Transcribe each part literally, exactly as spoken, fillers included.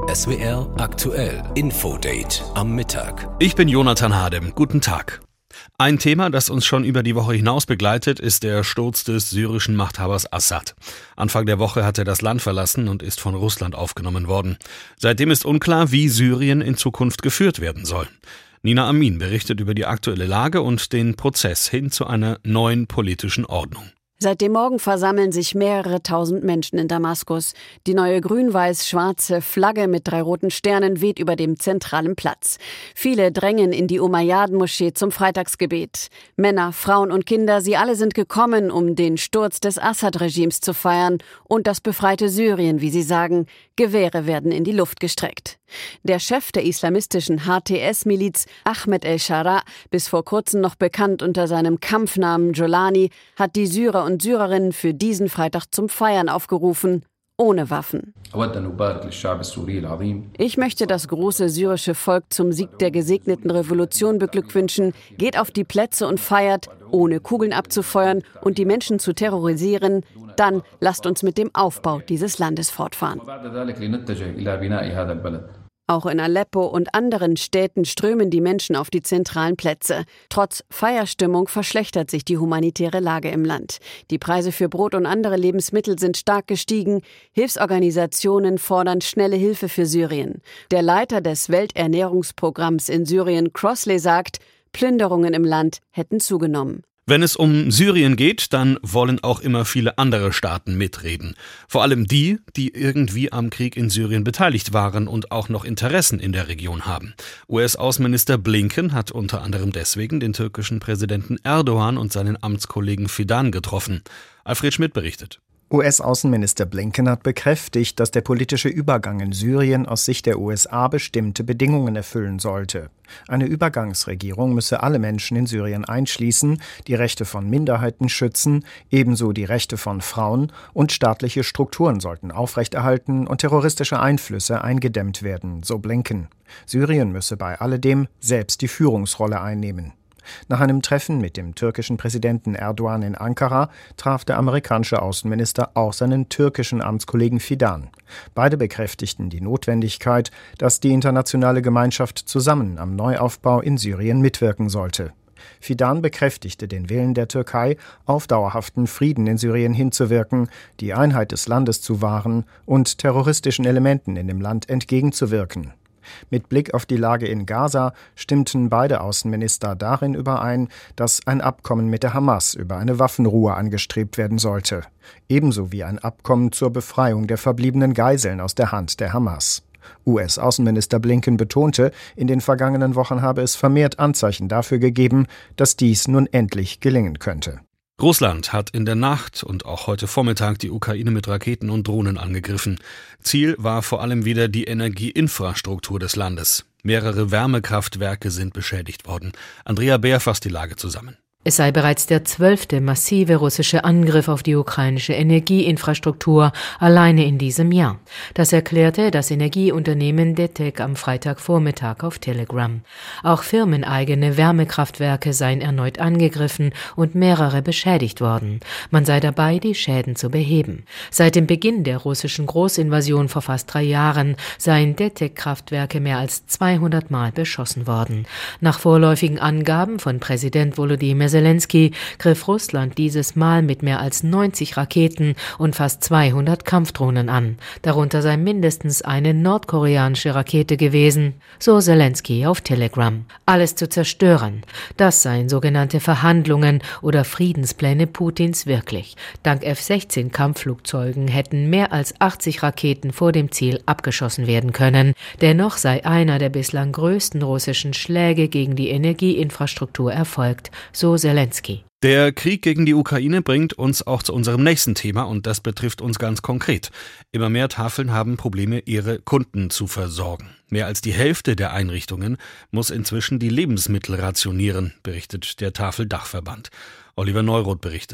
S W R aktuell Infodate am Mittag. Ich bin Jonathan Hadem. Guten Tag. Ein Thema, das uns schon über die Woche hinaus begleitet, ist der Sturz des syrischen Machthabers Assad. Anfang der Woche hat er das Land verlassen und ist von Russland aufgenommen worden. Seitdem ist unklar, wie Syrien in Zukunft geführt werden soll. Nina Amin berichtet über die aktuelle Lage und den Prozess hin zu einer neuen politischen Ordnung. Seit dem Morgen versammeln sich mehrere tausend Menschen in Damaskus. Die neue grün-weiß-schwarze Flagge mit drei roten Sternen weht über dem zentralen Platz. Viele drängen in die Umayyaden-Moschee zum Freitagsgebet. Männer, Frauen und Kinder, sie alle sind gekommen, um den Sturz des Assad-Regimes zu feiern und das befreite Syrien, wie sie sagen. Gewehre werden in die Luft gestreckt. Der Chef der islamistischen H T S-Miliz, Ahmed el-Shara, bis vor kurzem noch bekannt unter seinem Kampfnamen Jolani, hat die Syrer und Syrerinnen für diesen Freitag zum Feiern aufgerufen, ohne Waffen. Ich möchte das große syrische Volk zum Sieg der gesegneten Revolution beglückwünschen, geht auf die Plätze und feiert, ohne Kugeln abzufeuern und die Menschen zu terrorisieren. Dann lasst uns mit dem Aufbau dieses Landes fortfahren. Auch in Aleppo und anderen Städten strömen die Menschen auf die zentralen Plätze. Trotz Feierstimmung verschlechtert sich die humanitäre Lage im Land. Die Preise für Brot und andere Lebensmittel sind stark gestiegen. Hilfsorganisationen fordern schnelle Hilfe für Syrien. Der Leiter des Welternährungsprogramms in Syrien, Crossley, sagt, Plünderungen im Land hätten zugenommen. Wenn es um Syrien geht, dann wollen auch immer viele andere Staaten mitreden. Vor allem die, die irgendwie am Krieg in Syrien beteiligt waren und auch noch Interessen in der Region haben. U S-Außenminister Blinken hat unter anderem deswegen den türkischen Präsidenten Erdogan und seinen Amtskollegen Fidan getroffen. Alfred Schmidt berichtet. U S-Außenminister Blinken hat bekräftigt, dass der politische Übergang in Syrien aus Sicht der U S A bestimmte Bedingungen erfüllen sollte. Eine Übergangsregierung müsse alle Menschen in Syrien einschließen, die Rechte von Minderheiten schützen, ebenso die Rechte von Frauen, und staatliche Strukturen sollten aufrechterhalten und terroristische Einflüsse eingedämmt werden, so Blinken. Syrien müsse bei alledem selbst die Führungsrolle einnehmen. Nach einem Treffen mit dem türkischen Präsidenten Erdogan in Ankara traf der amerikanische Außenminister auch seinen türkischen Amtskollegen Fidan. Beide bekräftigten die Notwendigkeit, dass die internationale Gemeinschaft zusammen am Neuaufbau in Syrien mitwirken sollte. Fidan bekräftigte den Willen der Türkei, auf dauerhaften Frieden in Syrien hinzuwirken, die Einheit des Landes zu wahren und terroristischen Elementen in dem Land entgegenzuwirken. Mit Blick auf die Lage in Gaza stimmten beide Außenminister darin überein, dass ein Abkommen mit der Hamas über eine Waffenruhe angestrebt werden sollte, ebenso wie ein Abkommen zur Befreiung der verbliebenen Geiseln aus der Hand der Hamas. U S-Außenminister Blinken betonte, in den vergangenen Wochen habe es vermehrt Anzeichen dafür gegeben, dass dies nun endlich gelingen könnte. Russland hat in der Nacht und auch heute Vormittag die Ukraine mit Raketen und Drohnen angegriffen. Ziel war vor allem wieder die Energieinfrastruktur des Landes. Mehrere Wärmekraftwerke sind beschädigt worden. Andrea Beer fasst die Lage zusammen. Es sei bereits der zwölfte massive russische Angriff auf die ukrainische Energieinfrastruktur alleine in diesem Jahr. Das erklärte das Energieunternehmen D E T E C am Freitagvormittag auf Telegram. Auch firmeneigene Wärmekraftwerke seien erneut angegriffen und mehrere beschädigt worden. Man sei dabei, die Schäden zu beheben. Seit dem Beginn der russischen Großinvasion vor fast drei Jahren seien D E T E C-Kraftwerke mehr als zweihundert Mal beschossen worden. Nach vorläufigen Angaben von Präsident Volodymyr Zelensky griff Russland dieses Mal mit mehr als neunzig Raketen und fast zweihundert Kampfdrohnen an. Darunter sei mindestens eine nordkoreanische Rakete gewesen, so Zelensky auf Telegram. Alles zu zerstören, das seien sogenannte Verhandlungen oder Friedenspläne Putins wirklich. Dank F sechzehn Kampfflugzeugen hätten mehr als achtzig Raketen vor dem Ziel abgeschossen werden können. Dennoch sei einer der bislang größten russischen Schläge gegen die Energieinfrastruktur erfolgt, so Zelensky. Der Krieg gegen die Ukraine bringt uns auch zu unserem nächsten Thema und das betrifft uns ganz konkret. Immer mehr Tafeln haben Probleme, ihre Kunden zu versorgen. Mehr als die Hälfte der Einrichtungen muss inzwischen die Lebensmittel rationieren, berichtet der Tafeldachverband. Oliver Neuroth berichtet.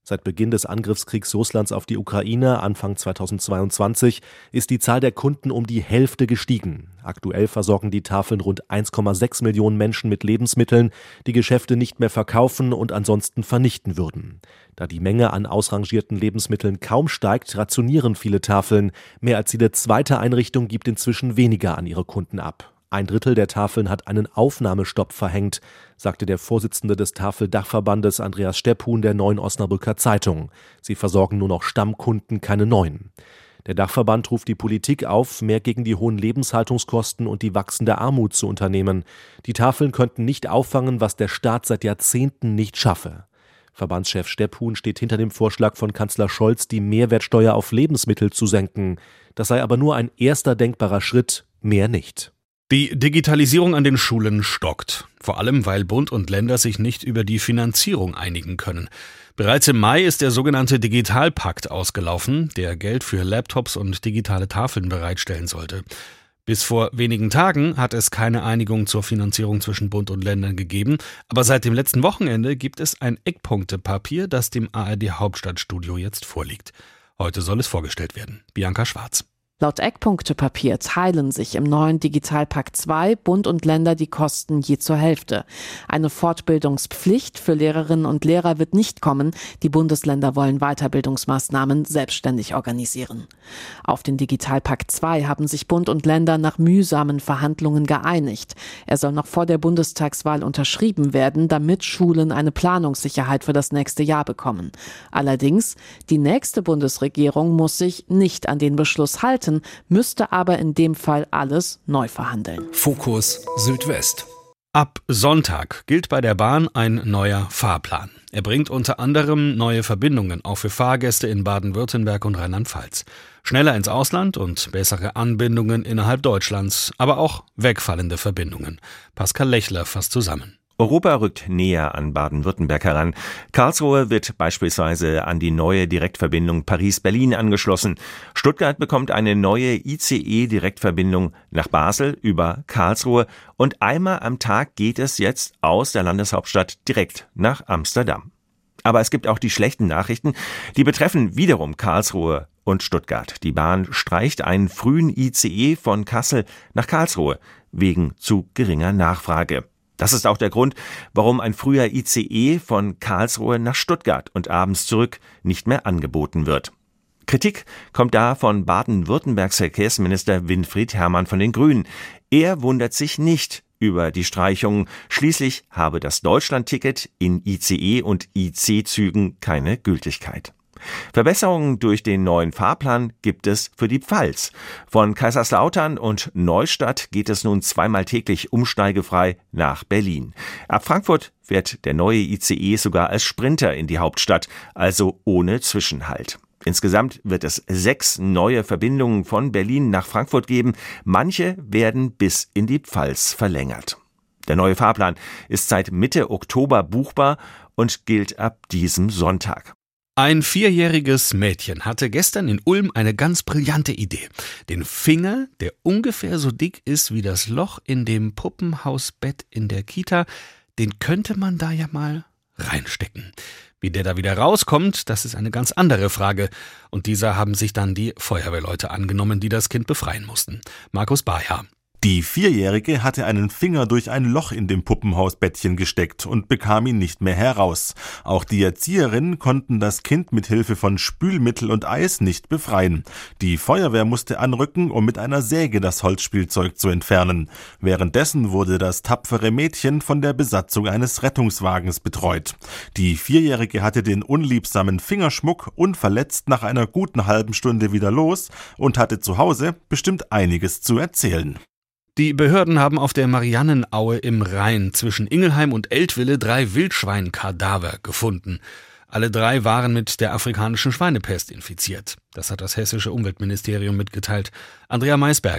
Seit Beginn des Angriffskriegs Russlands auf die Ukraine Anfang zweitausendzweiundzwanzig ist die Zahl der Kunden um die Hälfte gestiegen. Aktuell versorgen die Tafeln rund eins Komma sechs Millionen Menschen mit Lebensmitteln, die Geschäfte nicht mehr verkaufen und ansonsten vernichten würden. Da die Menge an ausrangierten Lebensmitteln kaum steigt, rationieren viele Tafeln. Mehr als jede zweite Einrichtung gibt inzwischen weniger an ihre Kunden ab. Ein Drittel der Tafeln hat einen Aufnahmestopp verhängt, sagte der Vorsitzende des Tafeldachverbandes Andreas Stepphuhn der Neuen Osnabrücker Zeitung. Sie versorgen nur noch Stammkunden, keine neuen. Der Dachverband ruft die Politik auf, mehr gegen die hohen Lebenshaltungskosten und die wachsende Armut zu unternehmen. Die Tafeln könnten nicht auffangen, was der Staat seit Jahrzehnten nicht schaffe. Verbandschef Stepphuhn steht hinter dem Vorschlag von Kanzler Scholz, die Mehrwertsteuer auf Lebensmittel zu senken. Das sei aber nur ein erster denkbarer Schritt, mehr nicht. Die Digitalisierung an den Schulen stockt, vor allem weil Bund und Länder sich nicht über die Finanzierung einigen können. Bereits im Mai ist der sogenannte Digitalpakt ausgelaufen, der Geld für Laptops und digitale Tafeln bereitstellen sollte. Bis vor wenigen Tagen hat es keine Einigung zur Finanzierung zwischen Bund und Ländern gegeben, aber seit dem letzten Wochenende gibt es ein Eckpunktepapier, das dem A R D Hauptstadtstudio jetzt vorliegt. Heute soll es vorgestellt werden. Bianca Schwarz. Laut Eckpunktepapier teilen sich im neuen Digitalpakt zwei Bund und Länder die Kosten je zur Hälfte. Eine Fortbildungspflicht für Lehrerinnen und Lehrer wird nicht kommen. Die Bundesländer wollen Weiterbildungsmaßnahmen selbstständig organisieren. Auf den Digitalpakt zwei haben sich Bund und Länder nach mühsamen Verhandlungen geeinigt. Er soll noch vor der Bundestagswahl unterschrieben werden, damit Schulen eine Planungssicherheit für das nächste Jahr bekommen. Allerdings, die nächste Bundesregierung muss sich nicht an den Beschluss halten, müsste aber in dem Fall alles neu verhandeln. Fokus Südwest. Ab Sonntag gilt bei der Bahn ein neuer Fahrplan. Er bringt unter anderem neue Verbindungen, auch für Fahrgäste in Baden-Württemberg und Rheinland-Pfalz. Schneller ins Ausland und bessere Anbindungen innerhalb Deutschlands, aber auch wegfallende Verbindungen. Pascal Lechler fasst zusammen. Europa rückt näher an Baden-Württemberg heran. Karlsruhe wird beispielsweise an die neue Direktverbindung Paris-Berlin angeschlossen. Stuttgart bekommt eine neue I C E-Direktverbindung nach Basel über Karlsruhe. Und einmal am Tag geht es jetzt aus der Landeshauptstadt direkt nach Amsterdam. Aber es gibt auch die schlechten Nachrichten, die betreffen wiederum Karlsruhe und Stuttgart. Die Bahn streicht einen frühen I C E von Kassel nach Karlsruhe wegen zu geringer Nachfrage. Das ist auch der Grund, warum ein früher I C E von Karlsruhe nach Stuttgart und abends zurück nicht mehr angeboten wird. Kritik kommt da von Baden-Württembergs Verkehrsminister Winfried Herrmann von den Grünen. Er wundert sich nicht über die Streichungen. Schließlich habe das Deutschlandticket in I C E- und I C-Zügen keine Gültigkeit. Verbesserungen durch den neuen Fahrplan gibt es für die Pfalz. Von Kaiserslautern und Neustadt geht es nun zweimal täglich umsteigefrei nach Berlin. Ab Frankfurt fährt der neue I C E sogar als Sprinter in die Hauptstadt, also ohne Zwischenhalt. Insgesamt wird es sechs neue Verbindungen von Berlin nach Frankfurt geben. Manche werden bis in die Pfalz verlängert. Der neue Fahrplan ist seit Mitte Oktober buchbar und gilt ab diesem Sonntag. Ein vierjähriges Mädchen hatte gestern in Ulm eine ganz brillante Idee. Den Finger, der ungefähr so dick ist wie das Loch in dem Puppenhausbett in der Kita, den könnte man da ja mal reinstecken. Wie der da wieder rauskommt, das ist eine ganz andere Frage. Und dieser haben sich dann die Feuerwehrleute angenommen, die das Kind befreien mussten. Markus Bayer. Die Vierjährige hatte einen Finger durch ein Loch in dem Puppenhausbettchen gesteckt und bekam ihn nicht mehr heraus. Auch die Erzieherinnen konnten das Kind mit Hilfe von Spülmittel und Eis nicht befreien. Die Feuerwehr musste anrücken, um mit einer Säge das Holzspielzeug zu entfernen. Währenddessen wurde das tapfere Mädchen von der Besatzung eines Rettungswagens betreut. Die Vierjährige hatte den unliebsamen Fingerschmuck unverletzt nach einer guten halben Stunde wieder los und hatte zu Hause bestimmt einiges zu erzählen. Die Behörden haben auf der Mariannenaue im Rhein zwischen Ingelheim und Eltville drei Wildschweinkadaver gefunden. Alle drei waren mit der afrikanischen Schweinepest infiziert. Das hat das hessische Umweltministerium mitgeteilt. Andrea Maisberger.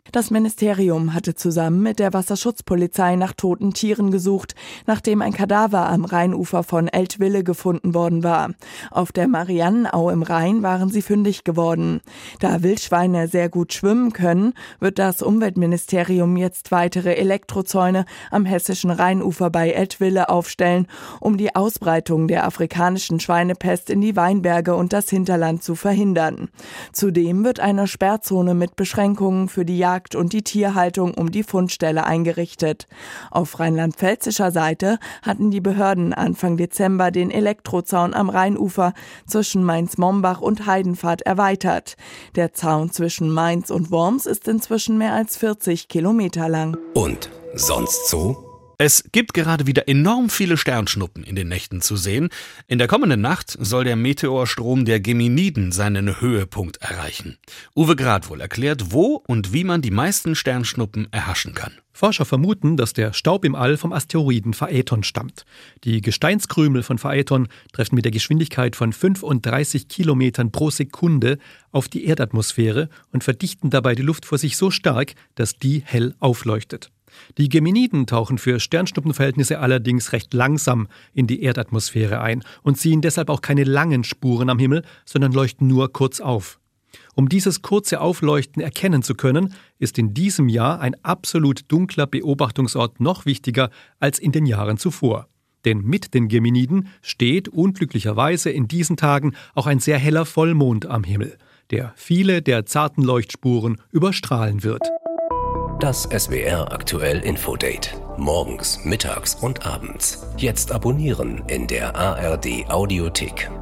Das Ministerium hatte zusammen mit der Wasserschutzpolizei nach toten Tieren gesucht, nachdem ein Kadaver am Rheinufer von Eltville gefunden worden war. Auf der Mariannenau im Rhein waren sie fündig geworden. Da Wildschweine sehr gut schwimmen können, wird das Umweltministerium jetzt weitere Elektrozäune am hessischen Rheinufer bei Eltville aufstellen, um die Ausbreitung der afrikanischen Schweinepest in die Weinberge und das Hinterland zu verhindern. Zudem wird eine Sperrzone mit Beschränkungen für die Jagd und die Tierhaltung um die Fundstelle eingerichtet. Auf rheinland-pfälzischer Seite hatten die Behörden Anfang Dezember den Elektrozaun am Rheinufer zwischen Mainz-Mombach und Heidenpfad erweitert. Der Zaun zwischen Mainz und Worms ist inzwischen mehr als vierzig Kilometer lang. Und sonst so? Es gibt gerade wieder enorm viele Sternschnuppen in den Nächten zu sehen. In der kommenden Nacht soll der Meteorstrom der Geminiden seinen Höhepunkt erreichen. Uwe Gradwohl erklärt, wo und wie man die meisten Sternschnuppen erhaschen kann. Forscher vermuten, dass der Staub im All vom Asteroiden Phaeton stammt. Die Gesteinskrümel von Phaeton treffen mit der Geschwindigkeit von fünfunddreißig Kilometern pro Sekunde auf die Erdatmosphäre und verdichten dabei die Luft vor sich so stark, dass die hell aufleuchtet. Die Geminiden tauchen für Sternschnuppenverhältnisse allerdings recht langsam in die Erdatmosphäre ein und ziehen deshalb auch keine langen Spuren am Himmel, sondern leuchten nur kurz auf. Um dieses kurze Aufleuchten erkennen zu können, ist in diesem Jahr ein absolut dunkler Beobachtungsort noch wichtiger als in den Jahren zuvor. Denn mit den Geminiden steht unglücklicherweise in diesen Tagen auch ein sehr heller Vollmond am Himmel, der viele der zarten Leuchtspuren überstrahlen wird. Das S W R Aktuell Infodate. Morgens, mittags und abends. Jetzt abonnieren in der A R D Audiothek.